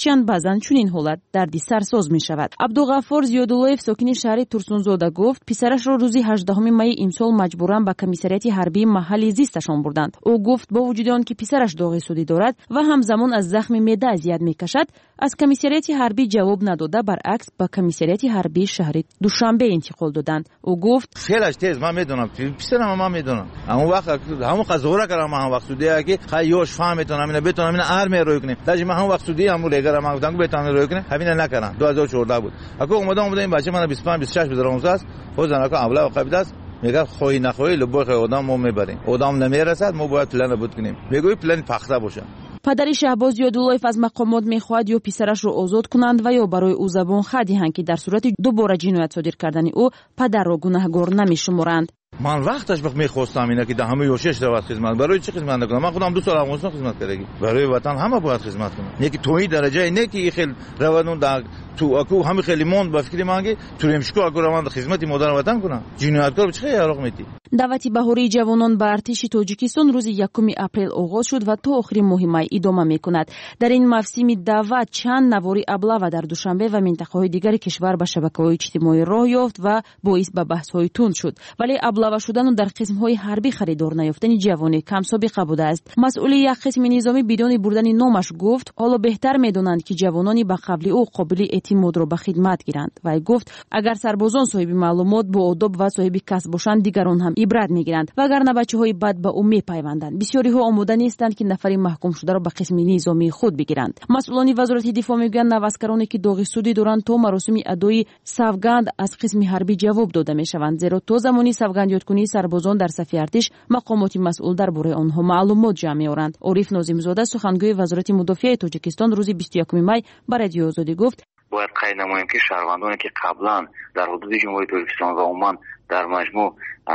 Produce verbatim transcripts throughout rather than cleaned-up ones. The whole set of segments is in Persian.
гарчанд баъзан чунин ҳолат дардисарсоз мешавад. Абдуғаффор Зиёдуллоев сокини шаҳри Турсунзода гуфт, писарашро рӯзи ҳаждаҳуми майи имсол маҷбуран ба комиссарияти ҳарбии маҳалли зисташон бурданд. ӯ гуфт бо вуҷуди он ки писараш доғи судӣ дорад ва ҳамзамон аз захми меъда азият мекашад, аз комиссарияти ҳарбӣ ҷавоб надода, баръакс ба комиссарияти ҳарбии шаҳри Душанбе интиқол доданд. ӯ гуфт хелаш тез ман медонам писарам ман медонам ҳамон вақт ҳамон қазора карам ман вақт судия ки хай ёш фаҳм метонам ина бетонам ина армия рӯй кунем даже ман ҳамон вақт судия ҳамон легара ман гуфтам бетонам рӯй кунем ҳамина накардам ду ҳазор و چهارده بود اكو اومدم اومدم این بچه من بیست و پنج بیست و شش بدرم است خودم اكو ابله قبیده است میگه خواهی نخواهی لبای آدم ما میبریم آدم نمیرسد ما باید پلن بود کنیم میگوی پلن پخته باشه. падари Шаҳбоз Зиёдуллоев аз мақомот мехоҳад ё писарашро озод кунанд ва ё барои ӯ забон хат диҳанд ки дар сурати дубора ҷиноят содир кардани ӯ падарро гунаҳгор намешуморанд. من وقتش وقت می‌خواستم اینا که ده همه یوشش رو خدمت برای چه خدمت نکنم من خودم دو سال افغانستان خدمت کردم برای وطن همه باید خدمت کنم نه که توی درجه نه که خیلی روانون در تو اكو همه خیلی موند با فکر مانگی تو ریمشکو اكو روان خدمت مادر وطن کنم جنایتکار چه یاروق میتی. давати баҳории ҷавонон ба артиши тоҷикистон рӯзи якуми апрел оғоз шуд ва то охири моҳи май идома мекунад. дар ин мавсими даъват чанд навори аблава дар Душанбе ва минтақаҳои дигари кишвар ба шабакаҳои иҷтимоӣ роҳ ёфт ва боис ба баҳсҳои тунд шуд, вале аблава шудану дар қисмҳои ҳарбӣ харидор наёфтани ҷавоне камсобиқа будааст. масъули як қисми низомӣ бидони бурдани номаш гуфт ҳоло беҳтар медонанд ки ҷавонони ба қабли ӯ қобили эътимодро ба хидмат гиранд. вай гуфт агар сарбозон соҳиби маълумот бо одоб ва соҳиби касб бошанд, дигарон ҳам ибрат мегиранд ва агарна бачаҳои бад ба ӯ мепайванданд. бисёриҳо омода нестанд ки нафари маҳкумшударо ба қисми низомии худ бигиранд. масъулони вазорати дифоъ мегӯянд наваскароне ки доғи судӣ доранд то маросими адои савганд аз қисми ҳарбӣ ҷавоб дода мешаванд, зеро то замони савгандёткунии сарбозон дар сафи артиш мақомоти масъул дар бораи онҳо маълумот ҷамъ меоранд. ориф нозимзода сухангӯи вазорати мудофиаи тоҷикистон рӯзи бисту якуми май ба радиои озодӣ гуфт, باید قید نماییم که شهروندانی که قبلا در حدود جمهوری ترکستان و عمان در مجموع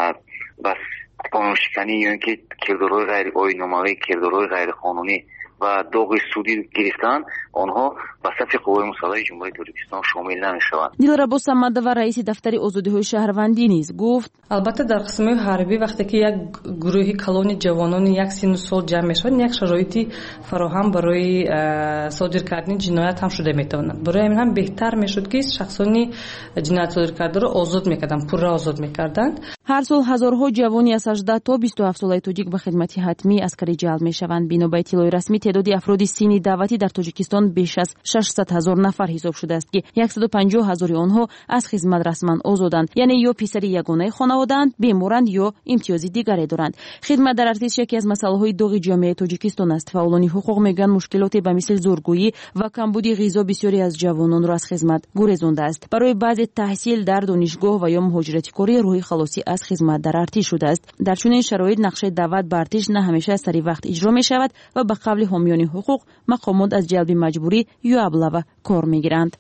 بس قانون شکنی یا اینکه کردارهای غیر آیین‌نامه‌ای کردارهای غیر قانونی و داغ سودی گرفتن آنها به صف قوای مسلح جمهوری ترکستان شامل نمیشوند. دلربا самадова раиси дафтари озодиҳои шаҳрвандӣ низ гуфт, албатта дар қисмҳои ҳарбӣ вақте ки як гурӯҳи калони ҷавонони як сину сол ҷамъ мешаванд, як шароити фароҳам барои содир кардани ҷиноят ҳам шуда метавонад. барои ҳамин ҳам беҳтар мешуд ки шахсони ҷиноятсодиркардаро озод мекарданд, пурра озод мекарданд. ҳар сол ҳазорҳо ҷавони аз ҳаждаҳ то бисту ҳафт солаи тоҷик ба хидмати ҳатмӣ аскарӣ ҷалб мешаванд. бино ба иттилои расмӣ تعدادی افراد سینی دعوتی در تاجیکستان بیش از ششصد هزار نفر حساب شده است که صد و پنجاه هزار آنها از خدمت رسما آزادند، یعنی یا پسری یگانه خانواده‌اند، بیمارند یا امتیازی دیگری دارند. خدمت در ارتش یکی از مسائل داغ جامعه تاجیکستان است. فعالان حقوق میگن مشکلات به مثل زورگویی و کمبود غذا بسیاری از جوانان را از خدمت گریزانده است. برای بعضی تحصیل در دانشگاه و یا مهاجرت کاری روی خلاصی از خدمت در ارتش شده است. در چنین شرایط نقشه دعوت به ارتش نه همیشه از سری وقت اجرا می شود و به قبل حامیان حقوق مقامات از جلب مجبوری یا ابلاغ کار میگیرند.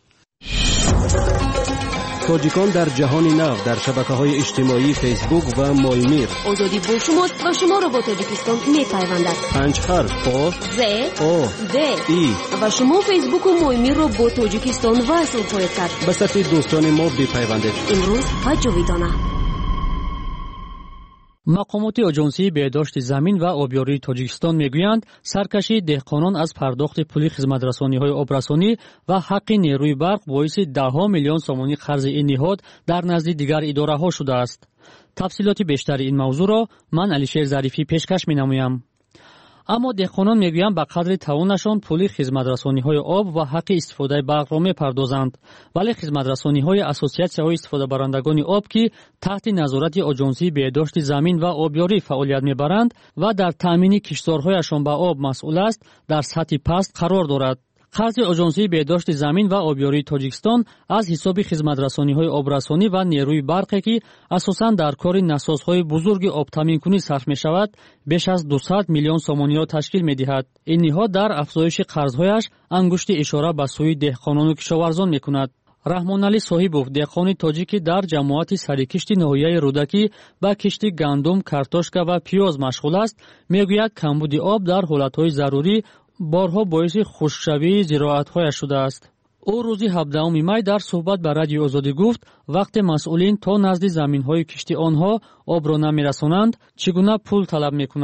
تاجیکان در جهان نو در شبکه‌های اجتماعی فیسبوک و مایمیر. آزادی با شماست و شما را با تاجیکستان می‌پیوندد. پنج حرف آ ز آ د ای و شما فیسبوک و مایمیر را با تاجیکستان وصل خواهید کرد. به صف دوستان ما بپیوندید. امروز و جاویدانه. مقامات آژانسی بهداشت زمین و آبیاری تاجیکستان میگویند سرکشی دهقانان از پرداخت پول خدمترسانی‌های آبرسانی و حق نیروی برق باعث ده ها میلیون سومانی قرض این نهاد در نزد دیگر اداره‌ها شده است. تفصیلات بیشتر این موضوع را من علیشیر ظریفی پیشکش می‌نمایم. اما دهقانان میگویند به قدر توانشان پول خدمترسانی‌های آب و حق استفاده برق را می‌پردازند، ولی خدمترسانی‌های اسوسیاسی‌های استفاده برندگان آب که تحت نظارت آژانسی بهداشت زمین و آبیاری فعالیت می‌برند و در تأمین کشتزارهایشان به آب مسئول است، در سطح پست قرار دارد. قرض آژانسی بهداشت زمین و آبیاری تاجیکستان از حساب خدمترسانی‌های آبرسانی و نیروی برقی که اساساً در کار نسازهای بزرگ آب تامین‌کنی صرف می‌شود، بیش از دویست میلیون سومانی را تشکیل می‌دهد. این نهاد در افزایش قرض‌هایش انگشت اشاره به سوی دهقانان و کشاورزان می‌کند. رحمان علی صاحبوف دهقان تاجیکی در جماعت سرکشت ناحیه رودکی با کشت گندم، کارتوشکا و پیاز مشغول است، میگوید کمبود آب در حالت‌های ضروری بارها باعث خشکشوی زراعت‌های شده است. او روز هفدهم می در صحبت با رادیو آزادی گفت وقت مسئولین تا نزد زمین‌های کشتی آنها آب را نمی‌رسانند چگونه پول طلب می‌کنند.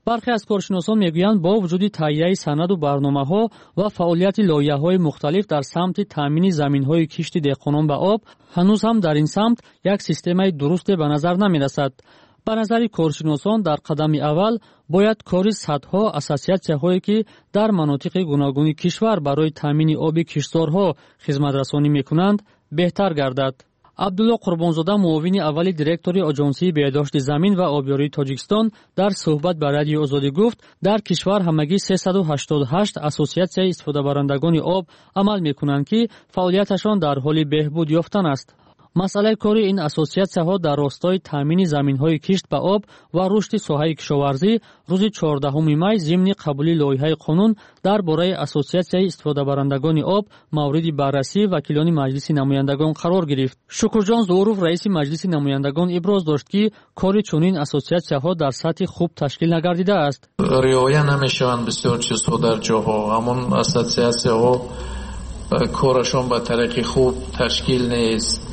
برخی از کارشناسان میگویند با وجود تهیه سند و برنامه‌ها و فعالیت لایحه‌های مختلف در سمت تامین زمین‌های کشت دهقانان به آب، هنوز هم در این سمت یک سیستم درست به نظر نمی‌رسد. به نظر کارشناسان در قدم اول باید کار صدها اساسیاسی‌هایی که در مناطق گوناگون کشور برای تامین آب کشتزارها خدمت‌رسانی می‌کنند بهتر گردد. عبدالله قربانزاده معاون اول دیرکتور آژانسی بهداشت زمین و آبیاری تاجیکستان در صحبت با رادیو آزادی گفت در کشور همگی سیصد و هشتاد و هشت اساسیاسیای استفاده برندگان آب عمل می‌کنند که فعالیتشان در حال بهبود یافتن است. مسئله کاری این اساسیاسی‌ها در راستای تامین زمین‌های کشت به آب و رشد ساحه کشاورزی روز چهاردهم می ضمن قبولی لایحه قانون درباره اساسیاسیای استفاده برندگان آب مورد بررسی وکیلان مجلس نمایندگان قرار گرفت. شکرجان ظهورов رئیس مجلس نمایندگان ابراز داشت که کاری چنین اساسیاسی‌ها در سطح خوب تشکیل نگردیده است. رعایت نمی‌شوند بسیار چیزها در جاها، همون اساسیاسی‌ها کارشون به طریق خوب تشکیل نیست.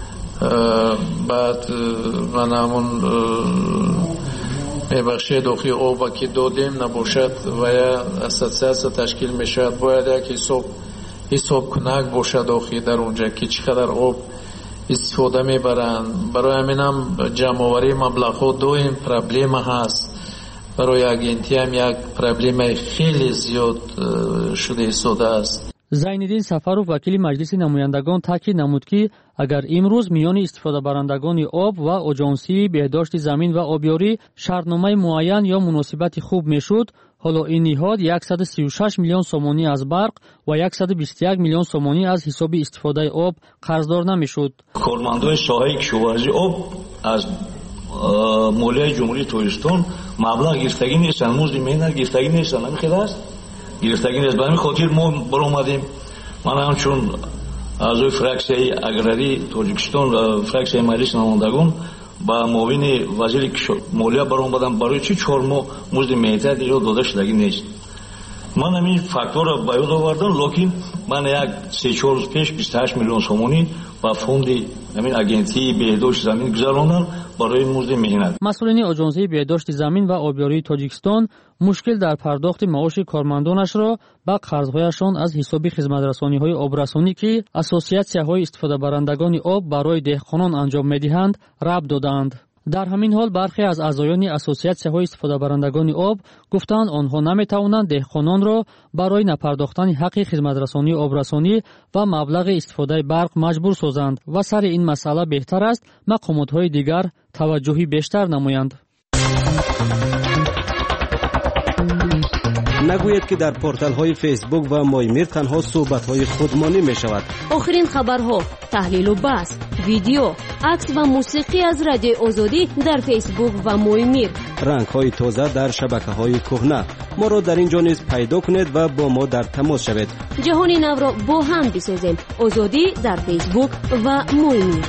بعد من همون میبخشه داخل آب که دادیم نباشد و یا اساسیاسیه تشکیل میشد، باید یک حساب حساب کنک باشد داخل در اونجا که چقدر آب استفاده میبرند. برای همین هم جمع‌آوری مبلغ‌ها دویم پرابلم هست. برای اگنتی هم یک پرابلم خیلی زیاد شده ایستاده است. زینالدین سفرов وکیل مجلس نمایندگان تاکید نمود که اگر امروز میان استفاده برندگان آب و آژانسی بهداشت زمین و آبیاری شرطنامه معین یا مناسبت خوب میشد، حالا این نهاد صد و سی و شش میلیون سومانی از برق و صد و بیست و یک میلیون سومانی از حساب استفاده آب قرضدار نمیشد. کارمندان ساحه کشاورزی آب از مالیه جمهوری تاجیکستان مبلغ گرفتگی نیستن، مزد مهنت گرفتگی نیستن. همین خیلی است گرفتگی نیست. به همین خاطر ما برآمدیم. من هم چون اعضای فرکسیه اگراری تاجیکستان و فرکسیه مجلس نمایندگان با معاون وزیر مالیه برآمدم برای چی چهار ماه مزد مهنت ایجاد داده شدگی نیست. من همین فاکتور را به یاد آوردم، لکن من یک سه چهار روز پیش بیست و هشت میلیون سومانی با فوند همین اگنتی بهداشت زمین گذراندم برای مزد مهنت. مسئولین آژانسی بهداشت زمین و آبیاری تاجیکستان مشکل در پرداخت معاش کارمندانش را با قرضهایشان از حساب خدمت‌رسانی‌های آبرسانی که اساسیاسی‌های استفاده برندگان آب برای دهقانان انجام می‌دهند ربط دادند. در همین حال برخی از اعضایان اساسیاسی‌های استفاده برندگان آب گفتند آنها نمی‌توانند دهقانان را برای نپرداختن حق خدمت‌رسانی آبرسانی و مبلغ استفاده برق مجبور سازند و سر این مسئله بهتر است مقامات‌های دیگر توجهی بیشتر نمایند. نگوید که در پورتال های فیسبوک و مایمیر تنها صحبت های خودمانی می شود. آخرین خبرها، تحلیل و بحث، ویدیو، عکس و موسیقی از رادیو آزادی در فیسبوک و مایمیر. رنگ های تازه در شبکه های کهنه. ما را در اینجا نیز پیدا کنید و با ما در تماس شوید. جهان نو را با هم بسازیم. آزادی در فیسبوک و مایمیر.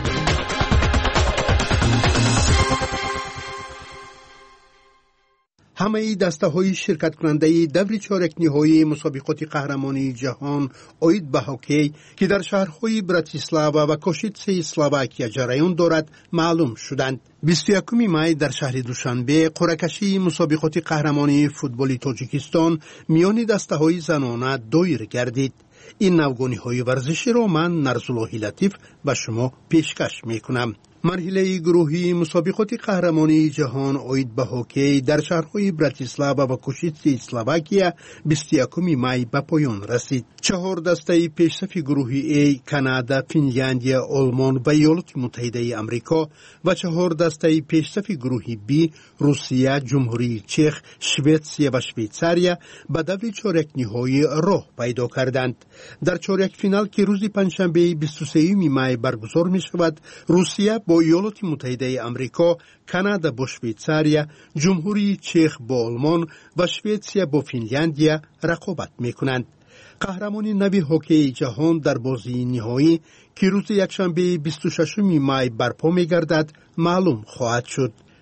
همه دسته‌های شرکت کننده دور چهارک نهایی مسابقات قهرمانی جهان اوید به هاکی که در شهرهای براتیسلاوا و کوشیتسه اسلواکیا جریان دارد معلوم شدند. بیست و یکم می در شهر دوشنبه قرعه‌کشی مسابقات قهرمانی فوتبال تاجیکستان میان دسته‌های زنانه دایر گردید. این نوگانی‌های ورزشی را من نرزاللهی لطیف و شما پیشکش می‌کنم. مرحله گروهی مسابقات قهرمانی جهان اوید به هاکی در شهرهای براتیسلاوا و کوشیتسه اسلواکیا بیست و یکم می به پایان رسید. چهار دسته پیشرفت گروهی A کانادا، فنلاندیا، آلمان و ایالات متحده آمریکا و چهار دسته پیشرفت گروهی B روسیه، جمهوری چک، سوئیسریا و شویتزاریا به دور چهارک نهایی راه پیدا کردند. در چهارک فینال که روز پنجشنبه بیست و سه می برگزار می شود، روسیه با ایالات متحده آمریکا، کانادا با شویتزاریا، جمهوری چک با آلمان و سوئیسریا با فنلاندیا رقابت می کنند. قهرمانی نوی هاکی جهان در بازی نهایی که روز یکشنبه بیست و ششم می برپا می گردد معلوم خواهد شد.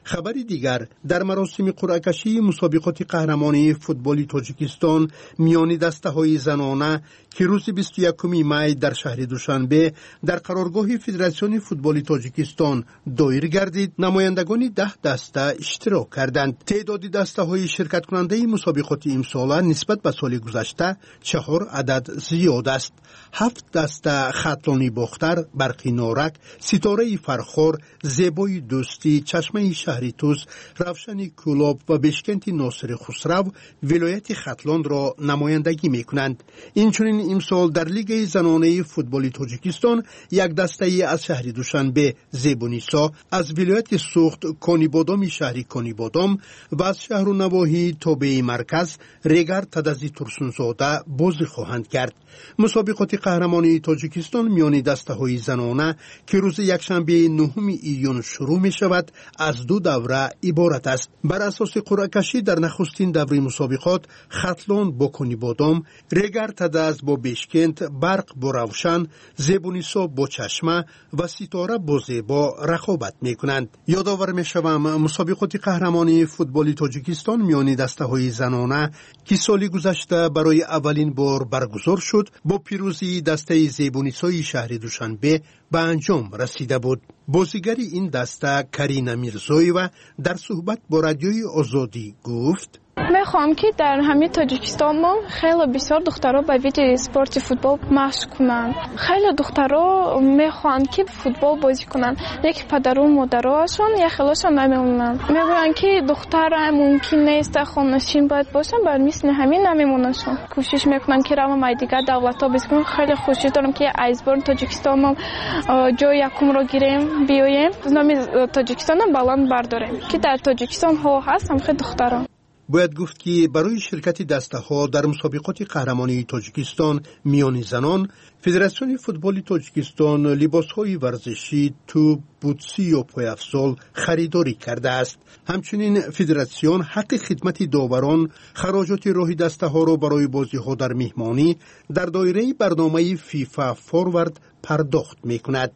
خبر دیگر، در مراسم قرعه کشی مسابقات قهرمانی فوتبال تاجیکستان میان دسته‌های زنانه که روز بیست و یکم می در شهر دوشنبه در قرارگاه فدراسیون فوتبال تاجیکستان دایر گردید، نمایندگان ده دسته اشتراک کردند. تعداد دسته‌های شرکت کننده مسابقات امسال نسبت به سال گذشته چهار عدد زیاد است. هفت دسته خطلانی باختر، برقی نارک، ستاره فرخور، زیبای دوستی، چشمه شهری توز، روشنی کلوب و بشکنت ناصر خسرو ولایت خطلان را نمایندگی می کنند. اینچنین امسال در لیگ زنانه فوتبال تاجیکستان یک دسته از شهر دوشنبه زیبونیسا، از ولایت سوخت کانیبادام شهری کانیبادام و از شهر و نواحی تابع مرکز ریگر تدزی ترسونزاده بازی خواهند کرد. مسابقات قهرمانی تاجیکستان میان دسته‌های زنانه که روز یکشنبه نهم ایون شروع می شود از دو دوره عبارت است. بر اساس قرعه کشی در نخستین دوره مسابقات خطلان با کانیبادام، ریگر تدز با بشکنت، برق با روشن، زیبونیسا با چشمه و ستاره با زیبا رقابت می کنند. یادآور می شوم مسابقات قهرمانی فوتبال تاجیکستان میان دسته‌های زنانه که سالی گذشته برای اولین بار برگزار شد با پیروزی دسته زیبونیسای شهر دوشنبه به انجام رسیده بود. بازیگری این دسته کرینا میرزاییوا در صحبت با رادیوی آزادی گفت: میخوام که در همه تاجیکستان ما خیلی بسیار دخترها به ویژه اسپورت فوتبال مشق کنند. خیلی دخترها میخوان که فوتبال بازی کنند، یک پدر و مادرهاشون یا خیلیشون نمیمونن. میگن که دختر ممکن نیست خانه‌نشین باید باشن، بر مثل همین نمیموننشون. کوشش میکنن که روم مایدیگه دولت‌ها بزنن. خیلی خوشی دارم که ایزبورن تاجیکستان ما جای یکم رو گیریم بیایم، نام تاجیکستان بالا برداریم که در تاجیکستان ها هستن خیلی دخترها. باید گفت که برای شرکت دسته ها در مسابقات قهرمانی تاجیکستان میان زنان، فدراسیون فوتبال تاجیکستان لباس های ورزشی، توپ، بوتسی و پایافزال خریداری کرده است. همچنین فدراسیون حق خدمت داوران، خراجات راه دسته ها را برای بازی ها در مهمانی در دایره برنامه فیفا فوروارد پرداخت می کند.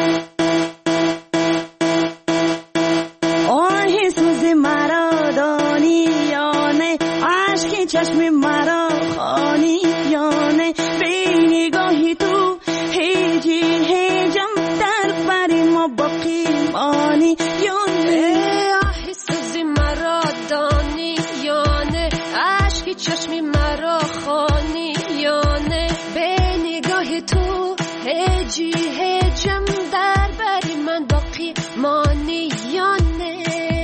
چشم مرا خانیانه به نگاهی تو هیجی هیجم در بری ما باقی مانی یانه احساس مرا دانی یانه عشقی چشم مرا خانی یانه به نگاهی تو هیجی هیجم در بری من باقی مانی یانه.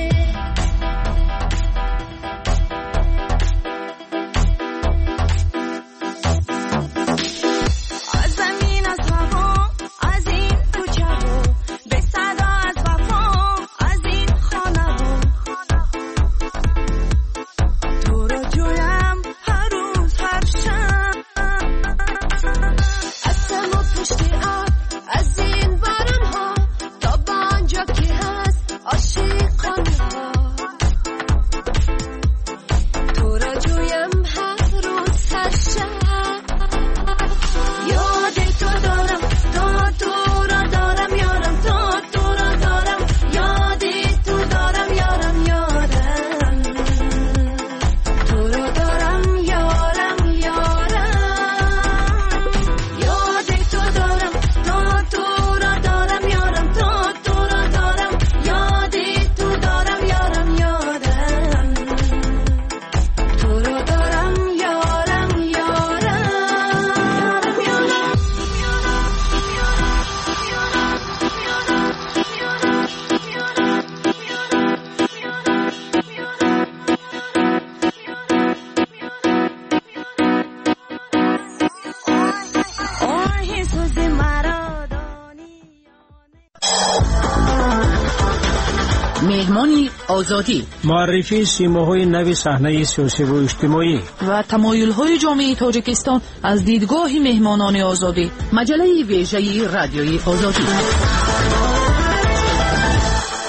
مهمانی آزادی، معرفی سیماهای نو صحنه سیاسی و اجتماعی و تمایل‌های جامعه تاجیکستان از دیدگاه مهمانان آزادی. مجله ویژه رادیوی آزادی.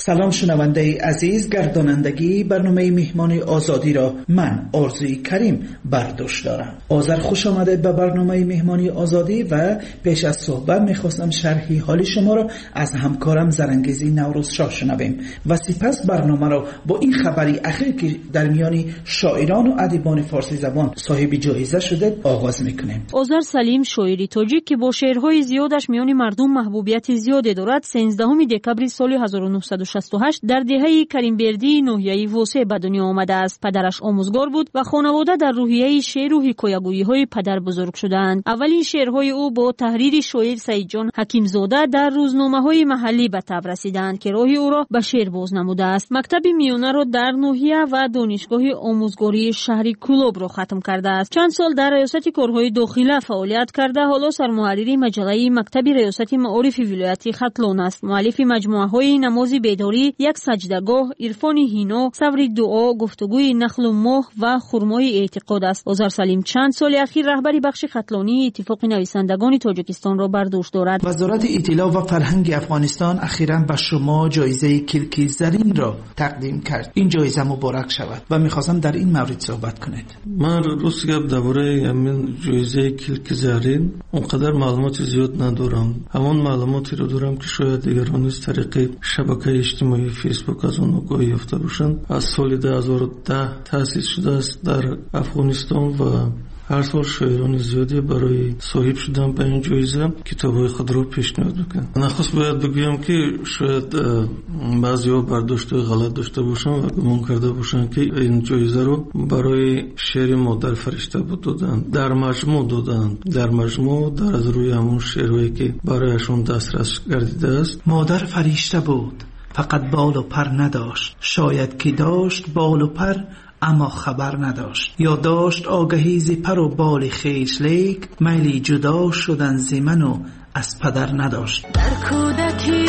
سلام شنونده عزیز، گردانندگی برنامه مهمان آزادی را من آرزوی کریم برداشت دارم. آذر خوش آمده به برنامه مهمانی آزادی و پیش از صحبت میخواستم شرحی حالی شما را از همکارم زرنگیزی نوروز شاه شنویم و سپس برنامه را با این خبری اخیر که در میان شاعران و ادیبان فارسی زبان صاحب جایزه شده آغاز میکنیم. آذر سلیم شاعری تاجیک که با شعرهای زیادش میان مردم محبوبیت زیادی دارد، سیزدهم دکبر سال هزار و نهصد و شصت و هشت در دهه کریمبردی ناحیه واسع به دنیا آمده است. پدرش آموزگار بود و خانواده در روحیه شعر و حکایه‌گویی های پدر بزرگ شدند. اولین شعرهای او با تحریر شاعر سعید جان حکیمزاده در روزنامه‌های محلی به تب رسیدند که راه او را به شعر باز نموده است. مکتب میانه را در ناحیه و دانشگاه آموزگاری شهری کلوب را ختم کرده است. چند سال در ریاست کارهای داخله فعالیت کرده، حالا سرمحرری مجله مکتب ریاست معارف ولایت ختلان است. مؤلف مجموعه‌های نماز بیداری، یک سجدهگاه، عرفان هینا، صبر دعا، گفتگوی نخل و ماه و خرمای اعتقاد است. آذر سلیم چند سال اخیر رهبری بخش ختلانی اتفاق نویسندگان تاجیکستان را بر دوش دارد. وزارت اطلاع و فرهنگ افغانستان اخیراً به شما جایزه کلکی زرین را تقدیم کرد. این جایزه مبارک شود و می‌خواستم در این مورد صحبت کنید. من روز گپ درباره همین جایزه کلکی زرین اونقدر معلومات زیاد ندارم. همون معلوماتی رو دارم که شاید دیگران از طریق شبکه اجتماعی فیسبوک از اون آگاهی یافته باشند. از سال دو هزار و ده تأسیس شده است در افغانستان و هر سال شاعران زیادی برای صاحب شدن به این جایزه کتاب‌های خود را پیشنهاد میکنند. نخست باید بگویم که شاید بعضی‌ها برداشت غلط داشته باشند و گمان کرده باشند که این جایزه رو برای شعر مادر فرشته بود دادند. در مجموع دادند. در مجموع در از روی همون شعرهایی که برایشون دسترس گردیده است. مادر فرشته بود، فقط بال و پر نداشت. شاید که داشت بال و پر اما خبر نداشت، یا داشت آگهی ز پر و بال خویش، لیک میلی جدا شدن ز من و از پدر نداشت. در کودکی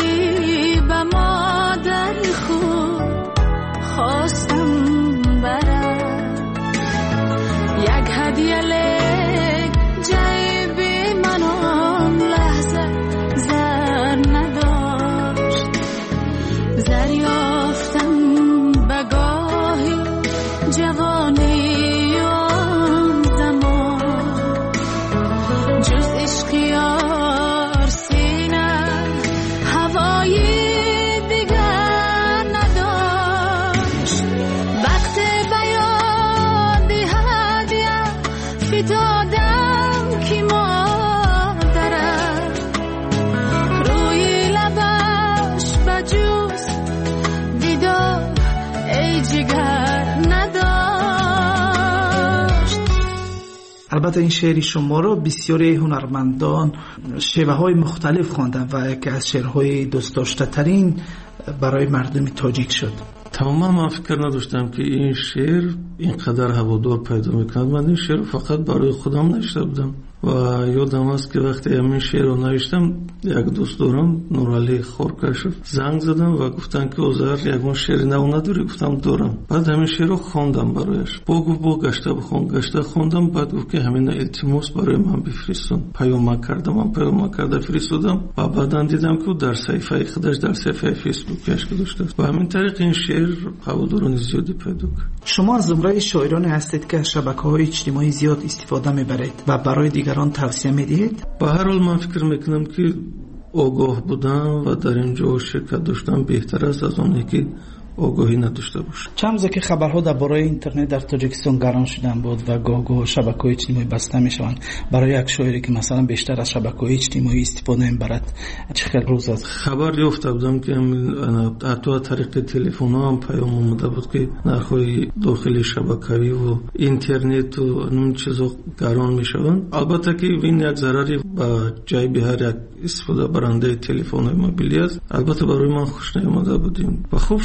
به مادر خود خواستم برم یک هدیه، لیک جیبی من آن لحظه زر نداشت. زر یافتم بگاهی جوانی آن زمان، جز عشق یار سینه هوایی دیگر نداشت. وقت بیاد هدیه فتادم که مادرم روی لبش بجوز دیدار ای جگر نداشت. البته این شعری شما رو بسیاری هنرمندان شیوه های مختلف خواندن و یکی از شعرهای دوست داشته ترین برای مردم تاجیک شد. تماما من فکر نداشتم که این شعر اینقدر هوادار پیدا میکند. من این شعر فقط برای خودم نوشته بودم و یادم است که وقتی همین شعر رو نوشتم یک دوست دارم نورعلی خورکشف زنگ زدم و گفتن که آذر یگون شعر نو نداری؟ گفتم دارم. بعد همین شعر رو خواندم برایش. با گفت با گشته بخون. گشته خوندم. بعد گفت که همین التماس برای من بفرستون. پیام کردم. من پیام کرده فرستادم و بعدا دیدم که در صفحه خودش در صفحه فیسبوکش گذاشته است و همین طریق این شعر هواداران زیادی پیدا کرد. شما از زمره شاعرانی هستید که از شبکه‌های اجتماعی زیاد استفاده می‌برید و برای دیگران توصیه می‌دهید؟ به هر حال من فکر می‌کنم که آگاه بودن و در اینجا شرکت داشتن بهتر است از اونی که آگاهی نداشته باشه. چند روزه که خبرها درباره اینترنت در تاجیکستان گران شدن بود و گاه گاه شبکه‌های اجتماعی بسته میشوند، برای یک شاعری که مثلا بیشتر از شبکه‌های اجتماعی استفاده می‌برد چه خیلی روز است خبر یافته بودم که حتی از طریق تلفن هم پیام اومده بود که نرخ‌های داخلی شبکه‌ای و اینترنت و اون چیزا گران میشوند. البته که این یک ضرری به جیب هر یک استفاده برنده تلفن موبیلی است. البته برای من خوش نیامده بودیم و خوب شد که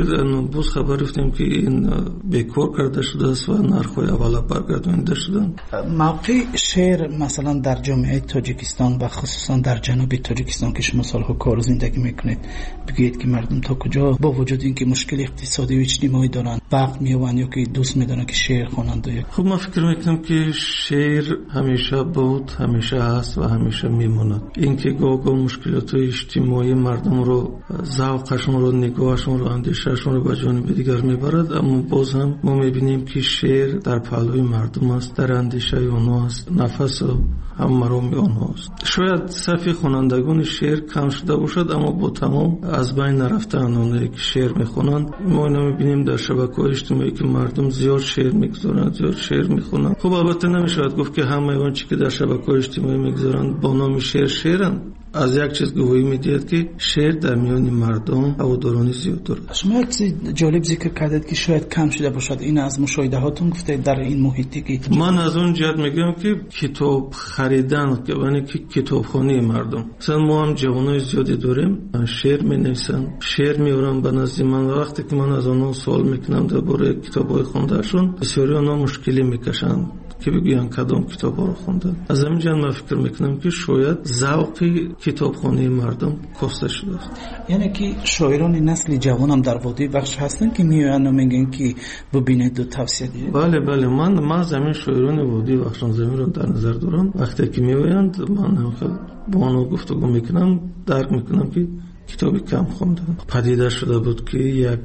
باز خبر رفتیم که این بکار کرده شده است و نرخ‌های اولا برگردانده شدن. موقع شعر مثلا در جامعه تاجیکستان و خصوصا در جنوب تاجیکستان که شما سالها کار و زندگی میکنید، بگید که مردم تا کجا با وجود اینکه مشکل اقتصادی و اجتماعی دارن وقت میوان یا که دوست میدونن که شعر خوانند؟ خب من فکر میکنم که شعر همیشه بود، همیشه هست و همیشه میموند. اینکه گاه گاه مشکلات اجتماعی مردم رو، ذوقشون رو، نگاهشون رو، اندیشهشون رو به جانب دیگر میبرد، اما باز هم ما میبینیم که شعر در پهلوی مردم است، در اندیشه اونها است، نفس و هم مرام اونها است. شاید صفی خوانندگان شعر کم شده باشد، اما با تمام از بین نرفتن اونایی که شعر میخونند. ما اینو میبینیم در شبکه‌های اجتماعی که مردم زیاد شعر میگذارند، زیاد شعر میخونند. خب البته نمیشود گفت که همه اون چیزی که در شبکه‌های اجتماعی میگذارند با نام شعر شعرند. از یک چیز گویی میدید که شعر در میان مردم هوادارانی زیاد دارد. شما یک چیز جالب ذکر کردید که شاید کم شده باشد، این از مشاهده هاتون گفته در این محیطی که من از اون جهت میگم که کتاب خریدن، یعنی که کتابخوانی مردم، مثلا ما هم جوانای زیادی داریم شعر مینویسن، شعر میارن به نزد من. وقتی که من از اونها سوال میکنم درباره کتابای خوندهشون، بسیاری اونها مشکلی میکشن که بگوین کدام کتابا رو خوندن. از همین جهت من فکر میکنم که شاید ذوق کتابخوانی مردم کاسته شده است. یعنی که شاعران نسل جوان هم در وادی بخش هستن که میان و میگن که ببینید و توصیه دیگه. بله بله من من زمین شاعران وادی بخش زمین رو در نظر دارم. وقتی که میآیند من با آنها گفتگو میکنم، درک میکنم که کتابی کم خوندن. پدیده شده بود که یک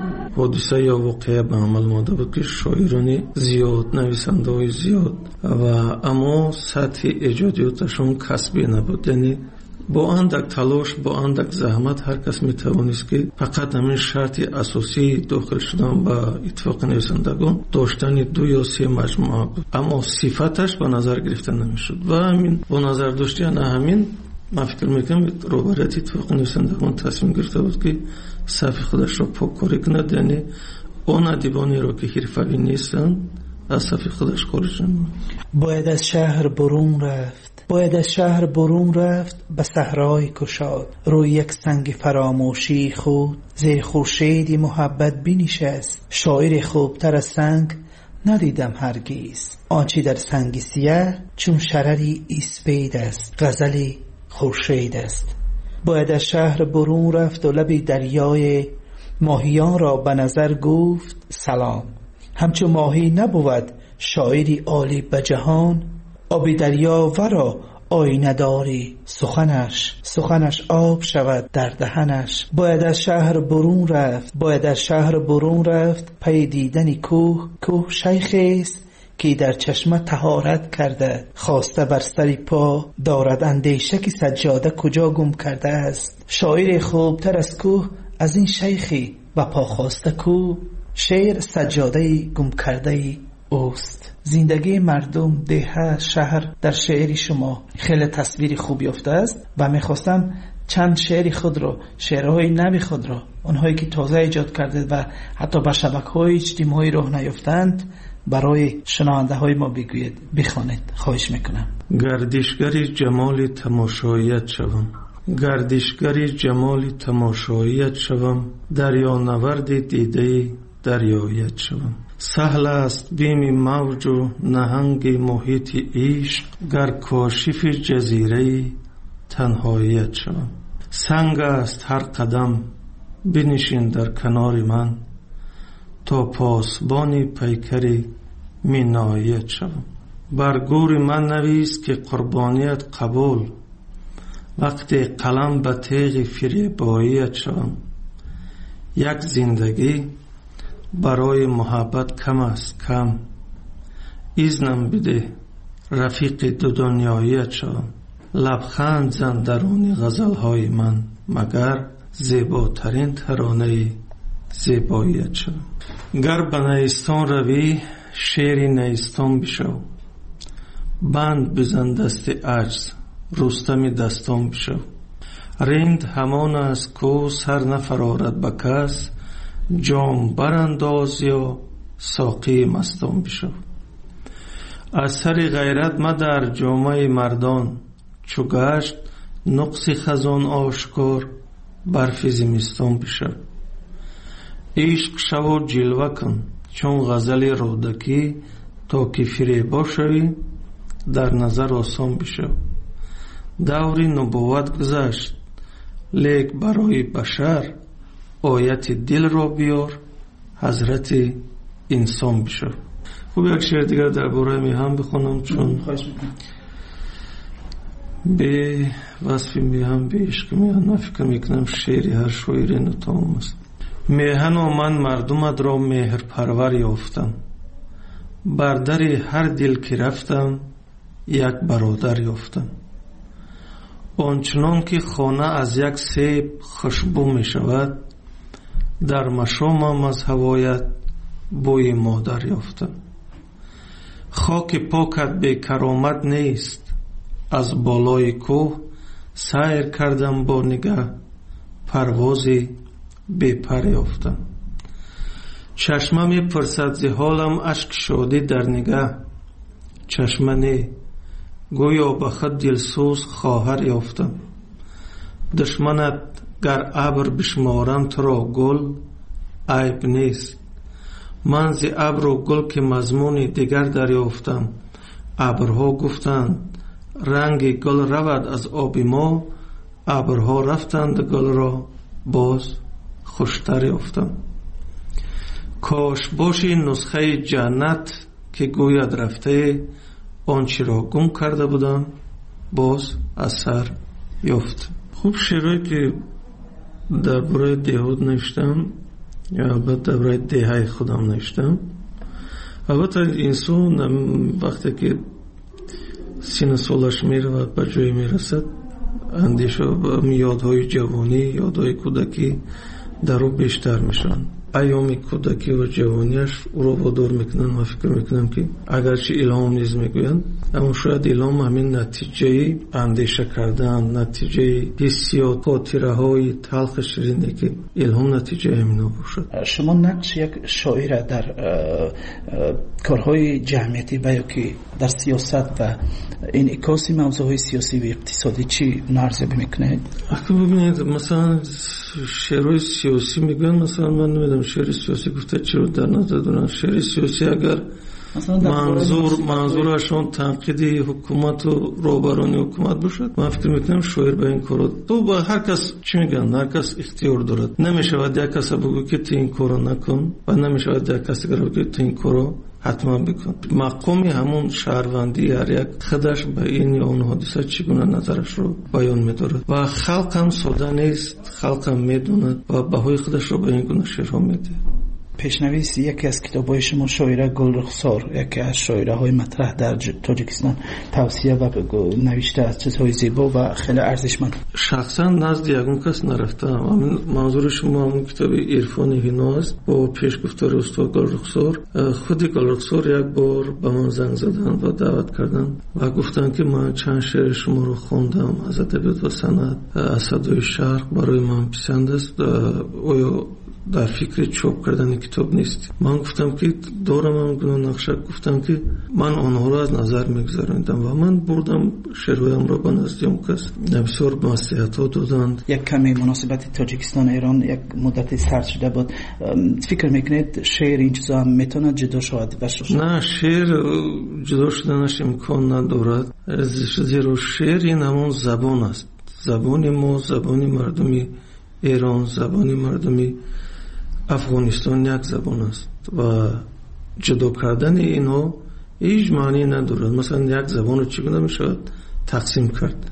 حادثه یا واقعه به عمل آمده بود که شاعرانی زیاد، نویسنده های زیاد و اما سطح ایجادیاتشون کسبی نبود. یعنی با اندک تلاش، با اندک زحمت هر کس میتوانست که فقط همین شرط اساسی داخل شدن به اتفاق نویسندگان داشتن دو یا سه مجموعه بود، اما صفتش به نظر گرفته نمیشد و همین با نظر داشتن همین من فکر میکنم روبرت اتفاق نویسندگان تصمیم گرفته بود که صف خودش را پاککاری کند، یعنی اون ادیبانی را که حرفه‌ای نیستن از صف خودش خارج نماند. باید از شهر برون رفت، باید از شهر برون رفت به صحرای کشاد، روی یک سنگ فراموشی خود زیر خورشیدی محبت بنشست. شاعر خوبتر از سنگ ندیدم هرگیز، آنچه در سنگ سیاه چون شرری اسپید است، غزلی خورشید است. باید از شهر برون رفت و لبی دریای ماهیان را به نظر گفت سلام. همچون ماهی نبود شاعری عالی به جهان، آب دریا ورا آینه داری سخنش، سخنش آب شود در دهنش. باید از شهر برون رفت، باید از شهر برون رفت پی دیدن کوه، کوه شیخی است که در چشمه طهارت کرده، خواسته بر سری پا دارد اندیشه که سجاده کجا گم کرده است. شاعر خوبتر از کوه از این شیخی و پا خواسته کو، شعر سجاده گم کرده اوست. زندگی مردم، ده، شهر در شعری شما خیلی تصویری خوب یافته است و میخواستم چند شعری خود را، شعرهای نوی خود را، اونهایی که تازه ایجاد کردید و حتی به شبکه‌های اجتماعی راه نیافتند برای شنونده های ما بگوید، بخوانید، خواهش میکنم. گردشگری جمال تماشاییت شوم، گردشگری جمال تماشاییت شوم، دریا نورد دیده دریایت شوم. سهل است بیم موج و نهنگ محیط عشق، گر کاشف جزیره تنهاییت شوم. سنگ است هر قدم بنشین در کنار من، تا پاسبان پیکری مینایت شوم. بر گور من نویس که قربانیت قبول، وقتی قلم به تیغ فریباییت شوم. یک زندگی برای محبت کم است کم، ایزنم بده رفیق دو دنیاییت شوم. لبخند زن درون غزلهای من، مگر زیباترین ترانه زیباییت شوم. گر به نیستان روی شعر نیستان بشو، بند بزن دست عجز رستم دستان بشو. رند همان از کو سر نفرارد به کس، جام برانداز یا ساقی مستان بشو. از سر غیرت مدر جامه مردان، چو گشت نقص خزان آشکار برف زمستان بشو. عشق شو جلوه کن چون غزل رودکی تا که فریبا شوی در نظر آسان بشو. دوری نبوت گذشت لیک برای بشر آیت دل را بیار حضرت انسان بشو. خوب یک شعر دیگر در باره میهن بخونم چون به وصف میهن به عشق میهن من فکر میکنم شعری هر شاعری نتام است. میهن و من مردمت را مهر پرور یافتم، بر در هر دل که رفتم یک برادر یافتم. آنچنان که خانه از یک سیب خوشبو می شود، در مشامم از هوایت بوی مادر یافتم. خاک پاکت بی کرامت نیست، از بالای کوه سیر کردم با نگاه پروازی بی پر یافتم. چشمه می پرسد ز حالم اشک شادی در نگاه، چشمه نه گویا به خود دلسوز خواهر یافتم. دشمنت گر ابر بشمارم تو را گل عیب نیست، من ز ابر و گل که مضمون دیگر دریافتم. ابرها گفتند رنگ گل رود از آب ما، ابرها رفتند گل را باز خوشتر یافتم. کاش باشی نسخه جنت که گوید رفته، آنچه را گم کرده بودم باز از سر یافت. خوب شعرهایی که در برای دهود نوشتم یا البته در برای دههای خودم نوشتم. البته انسان وقتی که سن سالش میرود به جایی میرسد، اندیشه و یادهای جوانی، یادهای کودکی در او بیشتر میشن. ایام کودکی و جوانیش او رو وادار میکنن و فکر میکنم که اگرچه الهام نیز میگویند، اما شاید الهام همین نتیجه اندیشه کردن، نتیجه حسیات، خاطره های تلخ شیرینی که الهام نتیجه همینا باشد. شما نقش یک شاعر در کارهای جمعیتی و یا که در سیاست و این اکاسی موضوعهای سیاسی و اقتصادی چی نارزیابی میکنه؟ اگه ببینید مثلا شعرهای سیاسی میگن، مثلا من نمیدونم شعر سیاسی گفته چی رو در نظر دارن. شعر سیاسی اگر منظور منظورشون تنقیدی حکومت و روبرانی حکومت باشد، من فکر میکنم شاعر به این کارو تو با هر کس چی میگن، هر کس اختیار دارد. نمیشود یک کس بگو که تو این کارو نکن و نمیشود یک کس بگو که تو این کارو حتما بکن. مقامی همون شهروندی هر یک خودش به این یا اون حادثه چگونه نظرش رو بیان می‌دارد و خلق هم ساده نیست، خلق هم میدوند و بهای خودش رو به این گونه شعرها میده. پیشنویس یکی از کتاب‌های شما شاعره گلرخسار، یکی از شاعره‌های مطرح در تاجیکستان، توصیه و نوشته از چیزهای زیبا و خیلی ارزشمند. شخصا نزد یگون کس نرفتم. منظور شما همون کتاب عرفان هینا است با پیش گفتار استاد گلرخسار. خود گلرخسار یک بار به من زنگ زدن و دعوت کردن و گفتن که من چند شعر شما رو خوندم از ادبیات و صنعت، از صدای شرق برای من پسند است، آیا در فکر چاپ کردن کتاب نیست؟ من گفتم که دارم هم گناه نقشه. گفتم که من آنها را از نظر میگذاریدم و من بردم شعرهایم را به نزد اون کس، بسیار نصیحت ها دادند. یک کمی مناسبت تاجیکستان ایران یک مدتی سرد شده بود، فکر میکنید شعر این چیزا هم میتونه جدا شود؟ نه، شعر جدا شدنش امکان ندارد، زیرا شعر این همون زبان است. زبان ما، زبان مردمی ایران، زبان مردمی افغانستان یک زبان است و جدا کردن اینو هیچ معنی ندارد. مثلا یک زبان رو چگونه میشود تقسیم کرد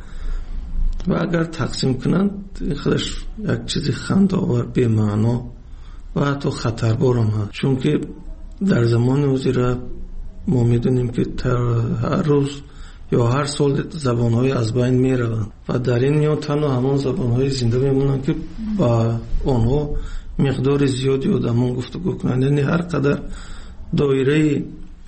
و اگر تقسیم کنند خودش یک چیزی خنده‌آور، بی معنا و حتی خطربار هم هست، چون که در زمان وزیره ما میدونیم که هر روز یا هر سال زبان‌های از بین میروند و در این میان تنها همان زبان‌های زنده میمونند که با آنها مقدار زیادی آدمان گفتگو کنند. یعنی هر قدر دایره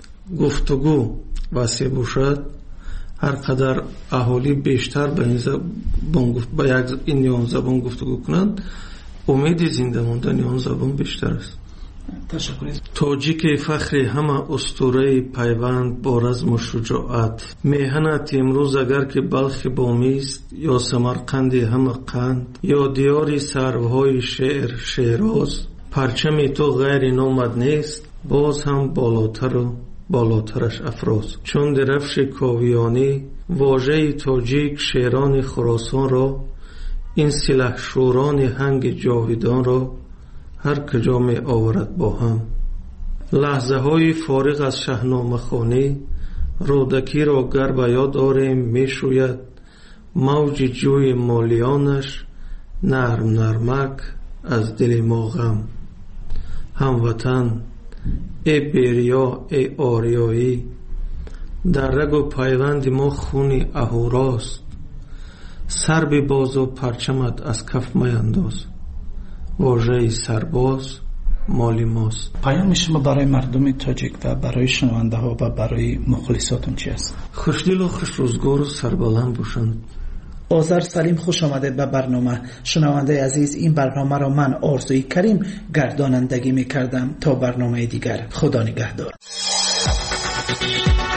گفتگو وسیع باشد، هر قدر اهالی بیشتر به این زبان گفت با یک این زبان گفتگو کنند، امید زنده ماندن آن زبان بیشتر است. تشکر. تاجیک فخر همه اسطوره پیوند با رزم و شجاعت، میهنت امروز اگر که بلخ بامیست یا سمرقند همه قند، یا دیاری سروهای شعر شیراز، پرچم تو غیر نامد نیست، باز هم بالاتر و بالاترش افراز. چون درفش کاویانی واژه تاجیک شیران خراسان را، این سلح شوران هنگ جاویدان را هر کجا می آورد با هم. لحظه های فارغ از شاهنامه خوانی رودکی را گر به یاد آریم می شوید موج جوی مالیانش نرم نرمک از دل ما غم. هموطن ای بیریا ای آریایی، در رگ و پیوند ما خون اهوراست. سر به باز و پرچمت از کف میانداز، واژه سرباز مالی ماست. پیام شما برای مردم تاجیک و برای شنونده ها و برای مخلصاتون چی است؟ خوشدل و خوش روزگار و سربلند باشند. آذر سلیم، خوش آمده به برنامه. شنونده عزیز، این برنامه را من آرزوی کریم گردانندگی می کردم. تا برنامه دیگر، خدا نگهدار.